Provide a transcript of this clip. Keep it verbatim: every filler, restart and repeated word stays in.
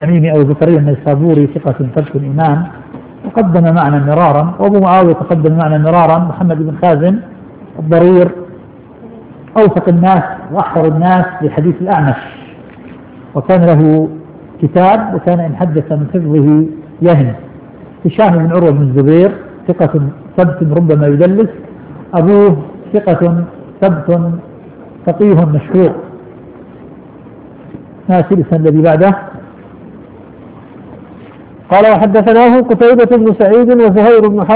تميمي أو زكريا النيسابوري ثقة ثبت إمام، تقدم معنا مرارا. وأبو معاوية تقدم معنا مرارا محمد بن خازم الضرير، أوثق الناس وأحفر الناس بحديث الأعمش، وكان له كتاب وكان إن حدث من حفظه يهم. هشام بن عروة بن الزبير ثقة ثبت ربما يدلس، أبوه ثقة ثبت فقيه مشهور. ناسي الاسم الذي بعده. قال وحدثناه قتيبة بن سعيد وزهير بن حرب